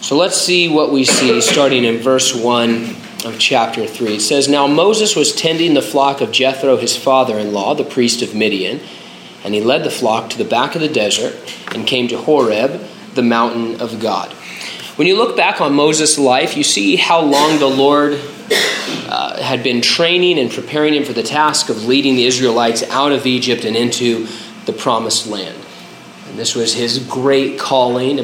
So let's see what we see starting in verse 1 of chapter 3. It says, "Now Moses was tending the flock of Jethro, his father-in-law, the priest of Midian, and he led the flock to the back of the desert and came to Horeb, the mountain of God." When you look back on Moses' life, you see how long the Lord had been training and preparing him for the task of leading the Israelites out of Egypt and into the promised land. And this was his great calling.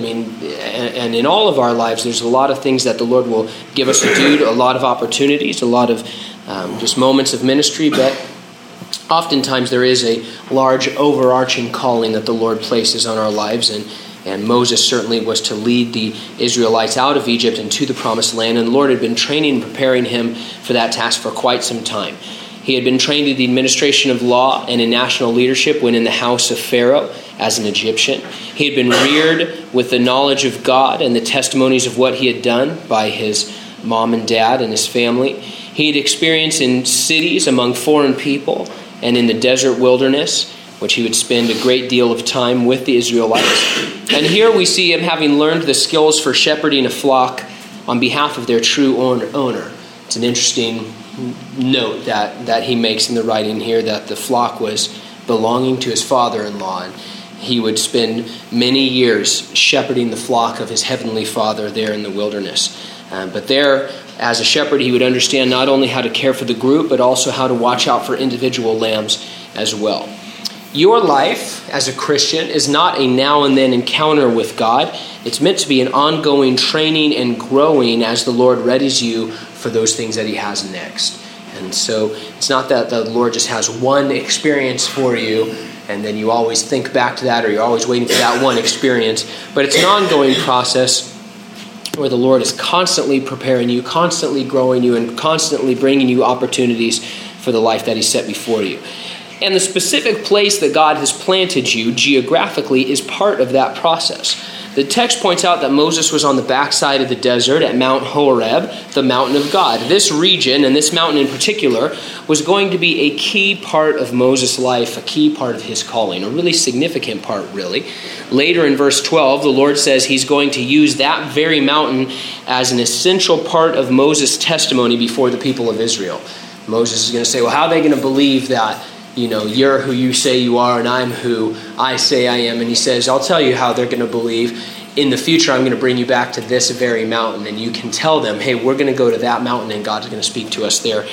And in all of our lives, there's a lot of things that the Lord will give us to do, a lot of opportunities, a lot of just moments of ministry, but oftentimes there is a large overarching calling that the Lord places on our lives, and Moses certainly was to lead the Israelites out of Egypt and to the promised land, and the Lord had been training and preparing him for that task for quite some time. He had been trained in the administration of law and in national leadership when in the house of Pharaoh as an Egyptian. He had been reared with the knowledge of God and the testimonies of what he had done by his mom and dad and his family. He had experience in cities among foreign people and in the desert wilderness, which he would spend a great deal of time with the Israelites. And here we see him having learned the skills for shepherding a flock on behalf of their true owner. It's an interesting note that he makes in the writing here, that the flock was belonging to his father-in-law, and he would spend many years shepherding the flock of his heavenly Father there in the wilderness. But there, as a shepherd, he would understand not only how to care for the group, but also how to watch out for individual lambs as well. Your life as a Christian is not a now and then encounter with God. It's meant to be an ongoing training and growing as the Lord readies you for those things that he has next. And so it's not that the Lord just has one experience for you and then you always think back to that, or you're always waiting for that one experience. But it's an ongoing process where the Lord is constantly preparing you, constantly growing you, and constantly bringing you opportunities for the life that he set before you. And the specific place that God has planted you geographically is part of that process. The text points out that Moses was on the backside of the desert at Mount Horeb, the mountain of God. This region, and this mountain in particular, was going to be a key part of Moses' life, a key part of his calling, a really significant part, really. Later in verse 12, the Lord says he's going to use that very mountain as an essential part of Moses' testimony before the people of Israel. Moses is going to say, well, how are they going to believe that you're who you say you are and I'm who I say I am? And he says, I'll tell you how they're going to believe. In the future, I'm going to bring you back to this very mountain, and you can tell them, hey, we're going to go to that mountain and God's going to speak to us there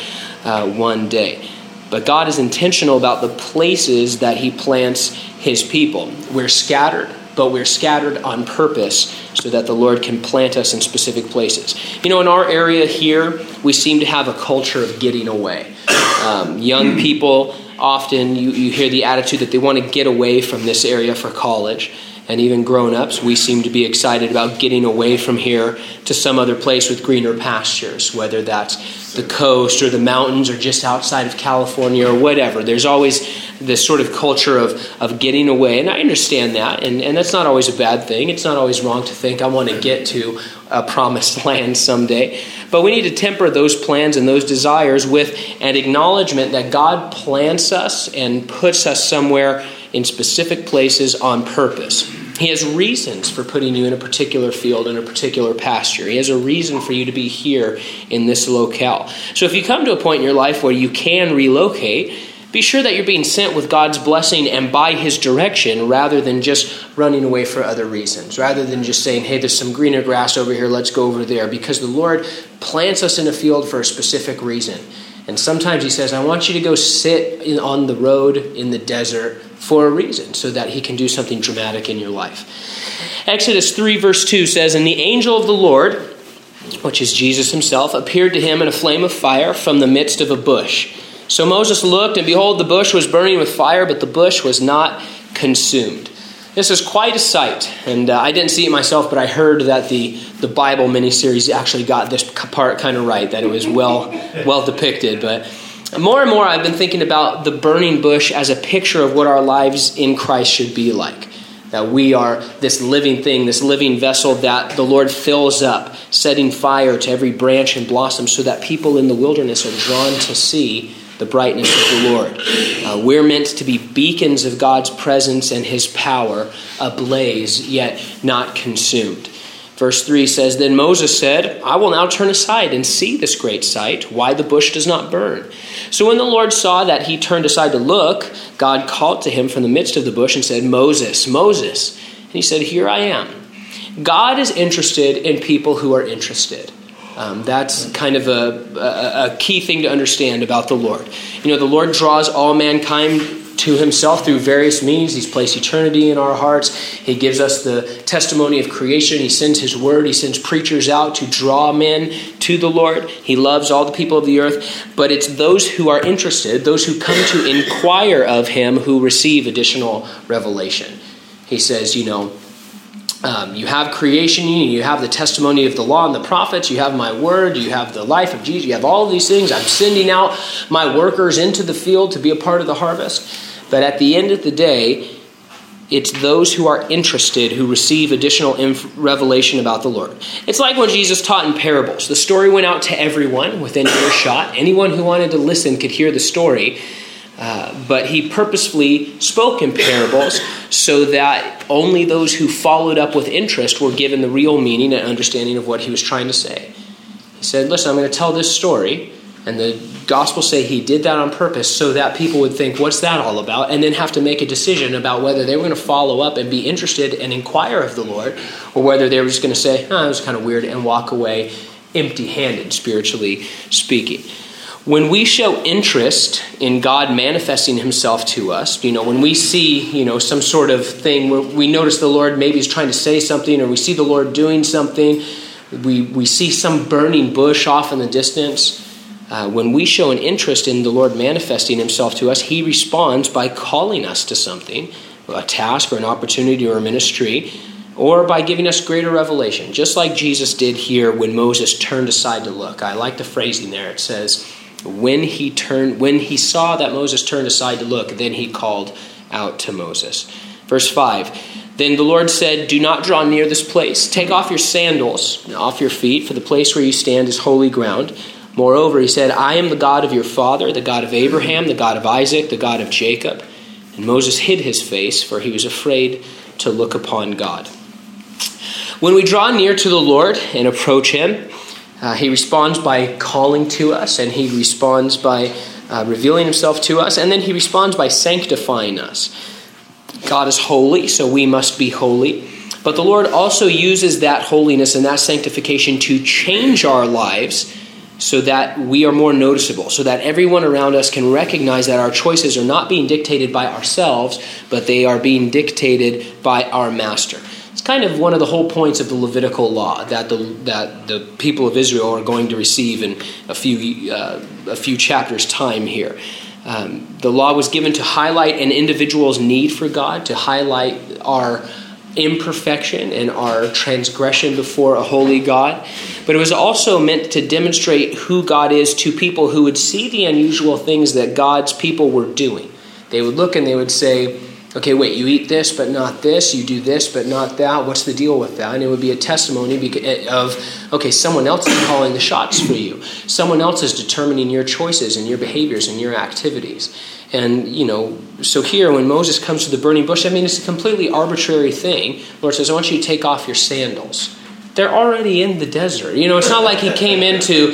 one day. But God is intentional about the places that he plants his people. We're scattered, but we're scattered on purpose so that the Lord can plant us in specific places. In our area here, we seem to have a culture of getting away. Young people, often you hear the attitude that they want to get away from this area for college. And even grown-ups, we seem to be excited about getting away from here to some other place with greener pastures, whether that's the coast or the mountains or just outside of California or whatever. There's always this sort of culture of getting away. And I understand that, and that's not always a bad thing. It's not always wrong to think, I want to get to a promised land someday. But we need to temper those plans and those desires with an acknowledgement that God plants us and puts us somewhere in specific places on purpose. He has reasons for putting you in a particular field, in a particular pasture. He has a reason for you to be here in this locale. So if you come to a point in your life where you can relocate, be sure that you're being sent with God's blessing and by his direction, rather than just running away for other reasons, rather than just saying, hey, there's some greener grass over here, let's go over there, because the Lord plants us in a field for a specific reason. And sometimes he says, I want you to go sit on the road in the desert for a reason, so that he can do something dramatic in your life. Exodus 3 verse 2 says, And the angel of the Lord, which is Jesus himself, appeared to him in a flame of fire from the midst of a bush. So Moses looked, and behold, the bush was burning with fire, but the bush was not consumed. This is quite a sight, and I didn't see it myself, but I heard that the Bible miniseries actually got this part kind of right, that it was well depicted. But more and more I've been thinking about the burning bush as a picture of what our lives in Christ should be like. That we are this living thing, this living vessel that the Lord fills up, setting fire to every branch and blossom so that people in the wilderness are drawn to see the brightness of the Lord. We're meant to be beacons of God's presence and his power, ablaze, yet not consumed. Verse 3 says, Then Moses said, I will now turn aside and see this great sight, why the bush does not burn. So when the Lord saw that he turned aside to look, God called to him from the midst of the bush and said, Moses, Moses. And he said, Here I am. God is interested in people who are interested. That's kind of a key thing to understand about the Lord. The Lord draws all mankind to himself through various means. He's placed eternity in our hearts. He gives us the testimony of creation. He sends his word. He sends preachers out to draw men to the Lord. He loves all the people of the earth. But it's those who are interested, those who come to inquire of him, who receive additional revelation. He says, you have creation, you have the testimony of the law and the prophets, you have my word, you have the life of Jesus, you have all of these things. I'm sending out my workers into the field to be a part of the harvest. But at the end of the day, it's those who are interested who receive additional revelation about the Lord. It's like when Jesus taught in parables. The story went out to everyone within earshot. Anyone who wanted to listen could hear the story. But he purposefully spoke in parables so that only those who followed up with interest were given the real meaning and understanding of what he was trying to say. He said, listen, I'm going to tell this story. And the Gospels say he did that on purpose so that people would think, what's that all about? And then have to make a decision about whether they were going to follow up and be interested and inquire of the Lord, or whether they were just going to say, it was kind of weird, and walk away empty-handed, spiritually speaking. When we show interest in God manifesting himself to us, when we see, some sort of thing where we notice the Lord maybe is trying to say something, or we see the Lord doing something, we see some burning bush off in the distance. When we show an interest in the Lord manifesting himself to us, he responds by calling us to something, a task or an opportunity or a ministry, or by giving us greater revelation, just like Jesus did here when Moses turned aside to look. I like the phrasing there. It says, when he saw that Moses turned aside to look, then he called out to Moses. Verse 5, Then the Lord said, Do not draw near this place. Take off your sandals off your feet, for the place where you stand is holy ground. Moreover, he said, I am the God of your father, the God of Abraham, the God of Isaac, the God of Jacob. And Moses hid his face, for he was afraid to look upon God. When we draw near to the Lord and approach him, he responds by calling to us, and he responds by revealing himself to us, and then he responds by sanctifying us. God is holy, so we must be holy. But the Lord also uses that holiness and that sanctification to change our lives so that we are more noticeable, so that everyone around us can recognize that our choices are not being dictated by ourselves, but they are being dictated by our Master. It's kind of one of the whole points of the Levitical law that the people of Israel are going to receive in a few chapters' time here. The law was given to highlight an individual's need for God, to highlight our imperfection and our transgression before a holy God. But it was also meant to demonstrate who God is to people who would see the unusual things that God's people were doing. They would look and they would say, okay, wait, you eat this but not this, you do this but not that, what's the deal with that? And it would be a testimony of, okay, someone else is calling the shots for you. Someone else is determining your choices and your behaviors and your activities. And, so here when Moses comes to the burning bush, it's a completely arbitrary thing. The Lord says, I want you to take off your sandals. They're already in the desert. It's not like he came into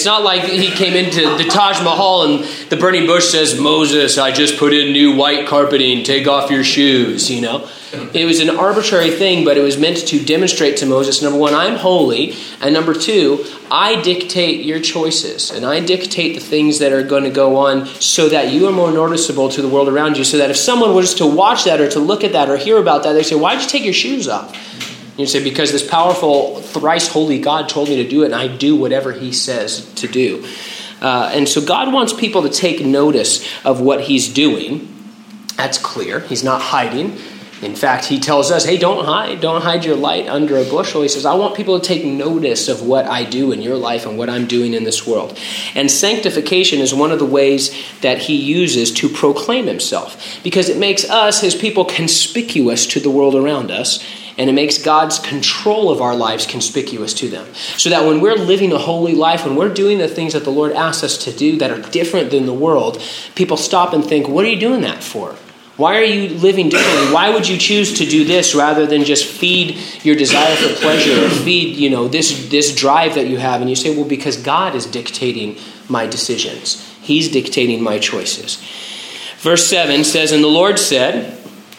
the Taj Mahal and the burning bush says, Moses, I just put in new white carpeting, take off your shoes, It was an arbitrary thing, but it was meant to demonstrate to Moses, number one, I'm holy, and number two, I dictate your choices, and I dictate the things that are going to go on so that you are more noticeable to the world around you, so that if someone was to watch that or to look at that or hear about that, they say, why'd you take your shoes off? You say, because this powerful, thrice holy God told me to do it, and I do whatever he says to do. And so God wants people to take notice of what he's doing. That's clear. He's not hiding. In fact, he tells us, hey, don't hide your light under a bushel. He says, I want people to take notice of what I do in your life and what I'm doing in this world. And sanctification is one of the ways that he uses to proclaim himself, because it makes us, his people, conspicuous to the world around us. And it makes God's control of our lives conspicuous to them. So that when we're living a holy life, when we're doing the things that the Lord asks us to do that are different than the world, people stop and think, what are you doing that for? Why are you living differently? Why would you choose to do this rather than just feed your desire for pleasure or feed, this drive that you have? And you say, well, because God is dictating my decisions. He's dictating my choices. Verse 7 says, and the Lord said,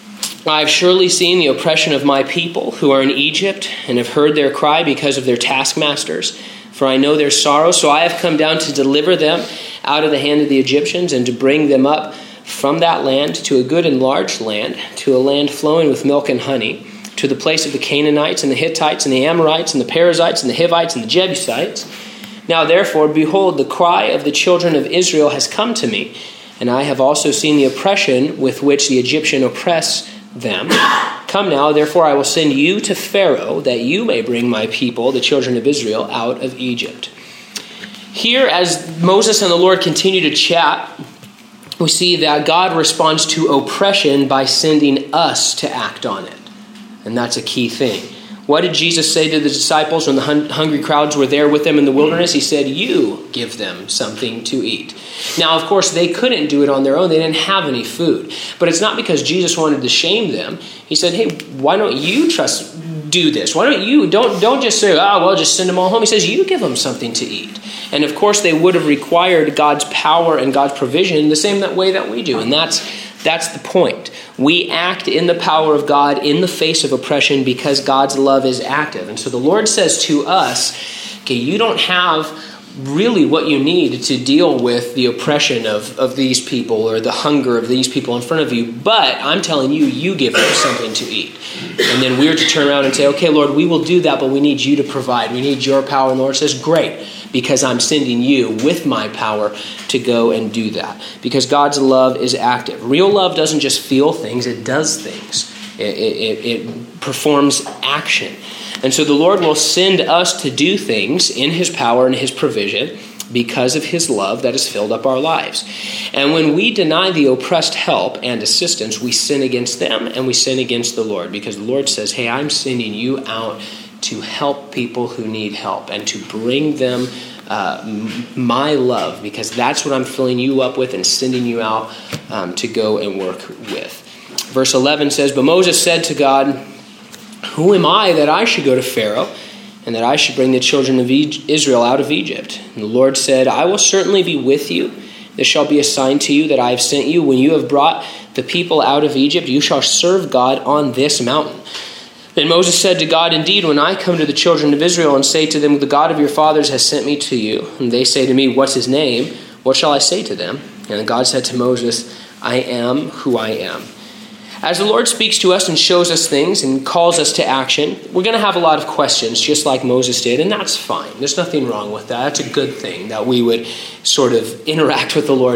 I have surely seen the oppression of my people who are in Egypt and have heard their cry because of their taskmasters. For I know their sorrow, so I have come down to deliver them out of the hand of the Egyptians and to bring them up from that land to a good and large land, to a land flowing with milk and honey, to the place of the Canaanites and the Hittites and the Amorites and the Perizzites and the Hivites and the Jebusites. Now therefore, behold, the cry of the children of Israel has come to me, and I have also seen the oppression with which the Egyptian oppress them. Come now, therefore I will send you to Pharaoh, that you may bring my people, the children of Israel, out of Egypt. Here, as Moses and the Lord continue to chat, we see that God responds to oppression by sending us to act on it. And that's a key thing. What did Jesus say to the disciples when the hungry crowds were there with them in the wilderness? He said, you give them something to eat. Now, of course, they couldn't do it on their own. They didn't have any food. But it's not because Jesus wanted to shame them. He said, hey, why don't you do this? Why don't just say, just send them all home. He says, you give them something to eat. And of course, they would have required God's power and God's provision the same way that we do. And that's the point. We act in the power of God in the face of oppression because God's love is active. And so the Lord says to us, okay, you don't have really what you need to deal with the oppression of these people or the hunger of these people in front of you, but I'm telling you, you give them something to eat. And then we're to turn around and say, okay, Lord, we will do that, but we need you to provide. We need your power. And the Lord says, great, because I'm sending you with my power to go and do that. Because God's love is active. Real love doesn't just feel things, it does things. It performs action. And so the Lord will send us to do things in his power and his provision because of his love that has filled up our lives. And when we deny the oppressed help and assistance, we sin against them and we sin against the Lord, because the Lord says, hey, I'm sending you out to help people who need help and to bring them my love, because that's what I'm filling you up with and sending you out to go and work with. Verse 11 says, but Moses said to God, who am I that I should go to Pharaoh and that I should bring the children of Israel out of Egypt? And the Lord said, I will certainly be with you. This shall be a sign to you that I have sent you. When you have brought the people out of Egypt, you shall serve God on this mountain. Then Moses said to God, indeed, when I come to the children of Israel and say to them, the God of your fathers has sent me to you, and they say to me, what's his name? What shall I say to them? And then God said to Moses, I am who I am. As the Lord speaks to us and shows us things and calls us to action, we're going to have a lot of questions, just like Moses did, and that's fine. There's nothing wrong with that. That's a good thing, that we would sort of interact with the Lord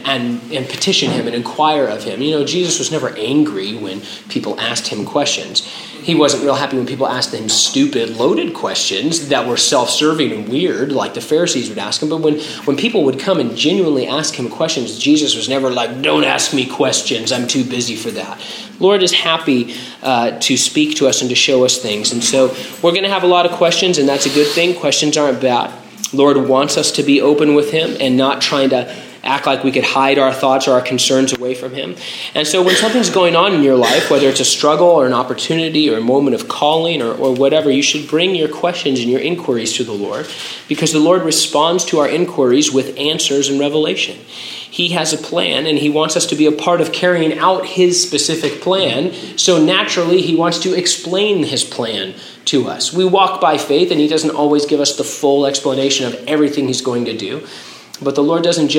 and petition him and inquire of him. Jesus was never angry when people asked him questions. He wasn't real happy when people asked him stupid, loaded questions that were self-serving and weird, like the Pharisees would ask him. But when people would come and genuinely ask him questions, Jesus was never like, don't ask me questions, I'm too busy for that. Lord is happy to speak to us and to show us things. And so we're going to have a lot of questions, and that's a good thing. Questions aren't bad. Lord wants us to be open with him and not trying to act like we could hide our thoughts or our concerns away from him. And so when something's going on in your life, whether it's a struggle or an opportunity or a moment of calling or whatever, you should bring your questions and your inquiries to the Lord, because the Lord responds to our inquiries with answers and revelation. He has a plan, and he wants us to be a part of carrying out his specific plan. So naturally, he wants to explain his plan to us. We walk by faith, and he doesn't always give us the full explanation of everything he's going to do. But the Lord doesn't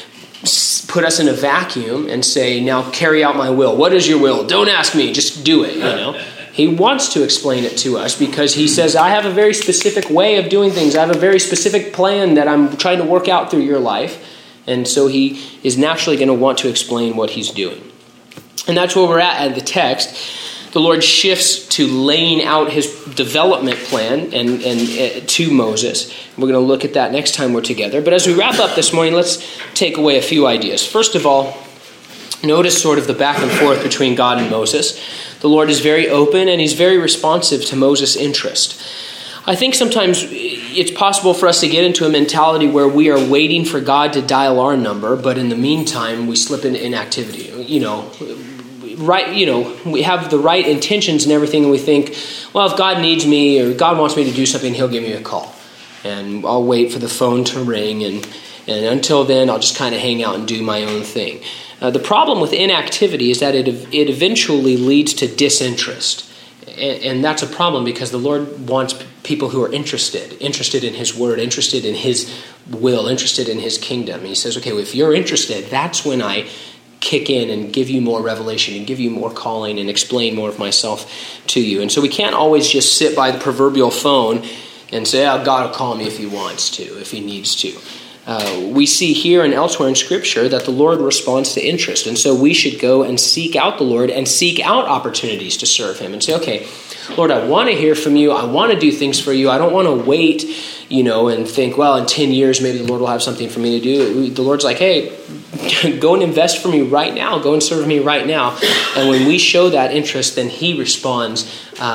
just put us in a vacuum and say, now carry out my will. What is your will? Don't ask me, just do it, He wants to explain it to us because he says, I have a very specific way of doing things. I have a very specific plan that I'm trying to work out through your life. And so he is naturally going to want to explain what he's doing. And that's where we're at the text. The Lord shifts to laying out his development plan and to Moses. We're going to look at that next time we're together. But as we wrap up this morning, let's take away a few ideas. First of all, notice sort of the back and forth between God and Moses. The Lord is very open and he's very responsive to Moses' interest. I think sometimes it's possible for us to get into a mentality where we are waiting for God to dial our number, but in the meantime, we slip into inactivity. we have the right intentions and everything, and we think, well, if God needs me or God wants me to do something, he'll give me a call. And I'll wait for the phone to ring, and until then, I'll just kind of hang out and do my own thing. The problem with inactivity is that it eventually leads to disinterest. And that's a problem, because the Lord wants people who are interested in his word, interested in his will, interested in his kingdom. And he says, okay, well, if you're interested, that's when I kick in and give you more revelation and give you more calling and explain more of myself to you. And so we can't always just sit by the proverbial phone and say, oh, God will call me if he wants to, if he needs to. We see here and elsewhere in Scripture that the Lord responds to interest. And so we should go and seek out the Lord and seek out opportunities to serve him and say, okay, Lord, I want to hear from you. I want to do things for you. I don't want to wait, and think, well, in 10 years, maybe the Lord will have something for me to do. The Lord's like, hey, go and invest for me right now. Go and serve me right now. And when we show that interest, then he responds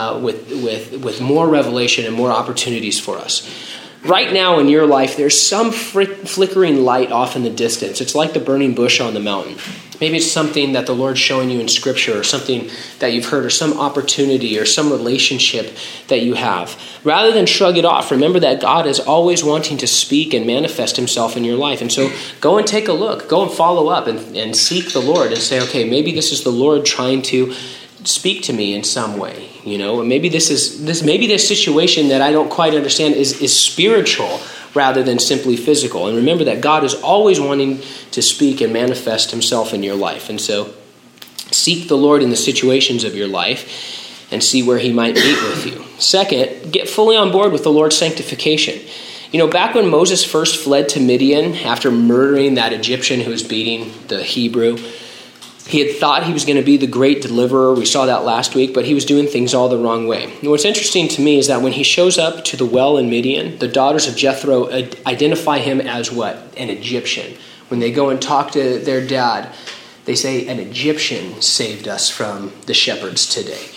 with more revelation and more opportunities for us. Right now in your life, there's some flickering light off in the distance. It's like the burning bush on the mountain. Maybe it's something that the Lord's showing you in Scripture, or something that you've heard, or some opportunity, or some relationship that you have. Rather than shrug it off, remember that God is always wanting to speak and manifest himself in your life. And so go and take a look. Go and follow up and seek the Lord and say, okay, maybe this is the Lord trying to speak to me in some way, and maybe this situation that I don't quite understand is spiritual rather than simply physical. And remember that God is always wanting to speak and manifest himself in your life. And so seek the Lord in the situations of your life and see where he might meet with you. Second, get fully on board with the Lord's sanctification. Back when Moses first fled to Midian after murdering that Egyptian who was beating the Hebrew, he had thought he was going to be the great deliverer. We saw that last week, but he was doing things all the wrong way. And what's interesting to me is that when he shows up to the well in Midian, the daughters of Jethro identify him as what? An Egyptian. When they go and talk to their dad, they say, an Egyptian saved us from the shepherds today.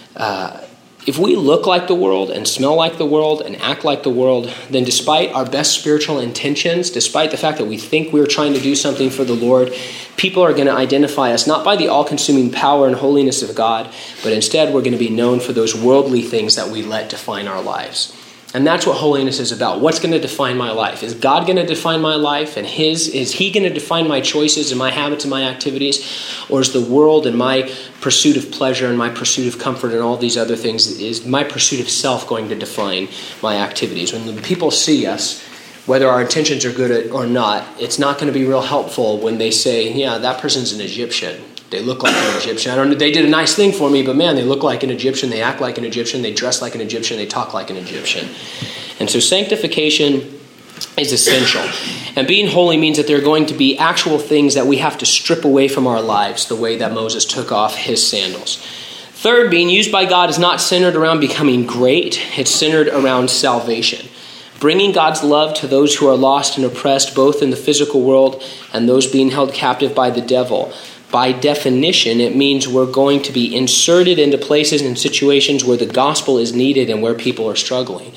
If we look like the world and smell like the world and act like the world, then despite our best spiritual intentions, despite the fact that we think we're trying to do something for the Lord, people are going to identify us not by the all-consuming power and holiness of God, but instead we're going to be known for those worldly things that we let define our lives. And that's what holiness is about. What's going to define my life? Is God going to define my life and is he going to define my choices and my habits and my activities? Or is the world and my pursuit of pleasure and my pursuit of comfort and all these other things, is my pursuit of self going to define my activities? When the people see us, whether our intentions are good or not, it's not going to be real helpful when they say, yeah, that person's an Egyptian. They look like an Egyptian. They did a nice thing for me, but man, they look like an Egyptian. They act like an Egyptian. They dress like an Egyptian. They talk like an Egyptian. And so sanctification is essential. And being holy means that there are going to be actual things that we have to strip away from our lives, the way that Moses took off his sandals. Third, being used by God is not centered around becoming great. It's centered around salvation. Bringing God's love to those who are lost and oppressed, both in the physical world and those being held captive by the devil. By definition, it means we're going to be inserted into places and situations where the gospel is needed and where people are struggling.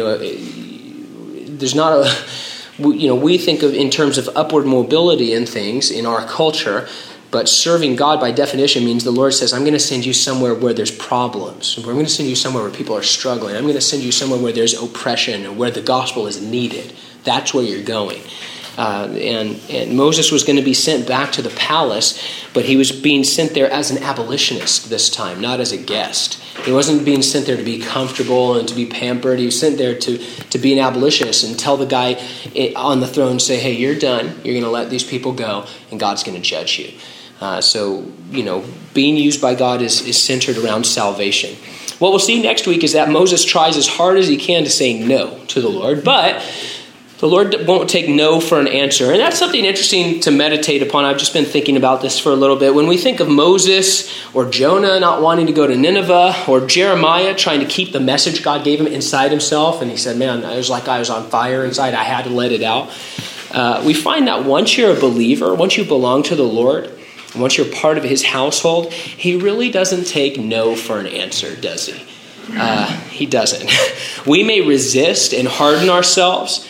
There's not a, we think of in terms of upward mobility in things in our culture, but serving God by definition means the Lord says, I'm going to send you somewhere where there's problems. I'm going to send you somewhere where people are struggling. I'm going to send you somewhere where there's oppression or where the gospel is needed. That's where you're going. And Moses was going to be sent back to the palace, but he was being sent there as an abolitionist this time, not as a guest. He wasn't being sent there to be comfortable and to be pampered. He was sent there to be an abolitionist and tell the guy on the throne, say, hey, you're done. You're going to let these people go, and God's going to judge you. So being used by God is centered around salvation. What we'll see next week is that Moses tries as hard as he can to say no to the Lord, but the Lord won't take no for an answer. And that's something interesting to meditate upon. I've just been thinking about this for a little bit. When we think of Moses or Jonah not wanting to go to Nineveh, or Jeremiah trying to keep the message God gave him inside himself, and he said, man, it was like I was on fire inside. I had to let it out. We find that once you're a believer, once you belong to the Lord, and once you're part of his household, he really doesn't take no for an answer, does he? He doesn't. We may resist and harden ourselves.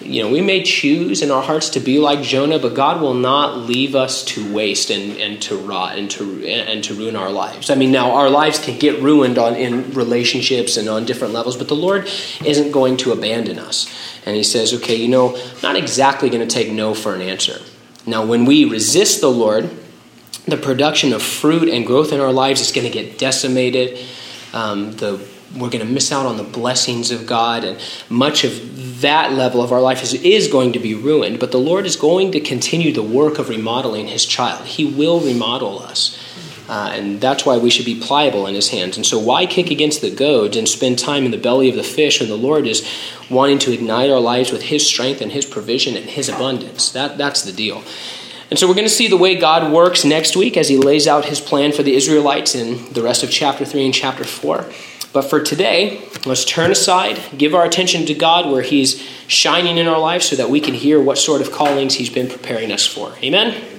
we may choose in our hearts to be like Jonah, but God will not leave us to waste and to rot and to ruin our lives. I mean, now our lives can get ruined in relationships and on different levels, but the Lord isn't going to abandon us. And he says, okay, I'm not exactly going to take no for an answer. Now, when we resist the Lord, the production of fruit and growth in our lives is going to get decimated. We're going to miss out on the blessings of God, and much of that level of our life is going to be ruined. But the Lord is going to continue the work of remodeling his child. He will remodel us. And that's why we should be pliable in his hands. And so why kick against the goads and spend time in the belly of the fish when the Lord is wanting to ignite our lives with his strength and his provision and his abundance? That's the deal. And so we're going to see the way God works next week as he lays out his plan for the Israelites in the rest of chapter 3 and chapter 4. But for today, let's turn aside, give our attention to God where he's shining in our lives so that we can hear what sort of callings he's been preparing us for. Amen?